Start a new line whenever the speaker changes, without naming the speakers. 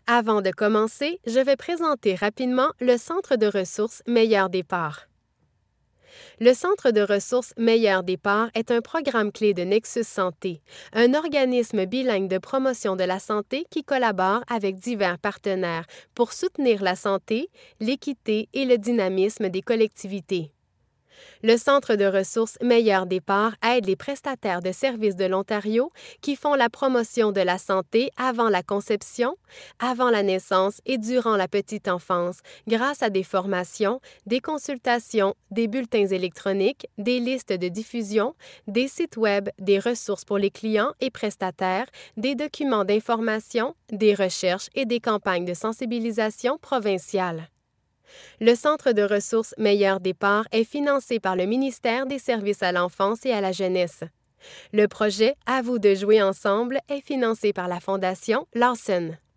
Avant de commencer, je vais présenter rapidement le Centre de ressources Meilleur Départ. Le Centre de ressources Meilleur Départ est un programme clé de Nexus Santé, un organisme bilingue de promotion de la santé qui collabore avec divers partenaires pour soutenir la santé, l'équité et le dynamisme des collectivités. Le Centre de ressources Meilleur Départ aide les prestataires de services de l'Ontario qui font la promotion de la santé avant la conception, avant la naissance et durant la petite enfance grâce à des formations, des consultations, des bulletins électroniques, des listes de diffusion, des sites Web, des ressources pour les clients et prestataires, des documents d'information, des recherches et des campagnes de sensibilisation provinciales. Le Centre de ressources Meilleur Départ est financé par le ministère des Services à l'enfance et à la jeunesse. Le projet À vous de jouer ensemble est financé par la Fondation Lawson.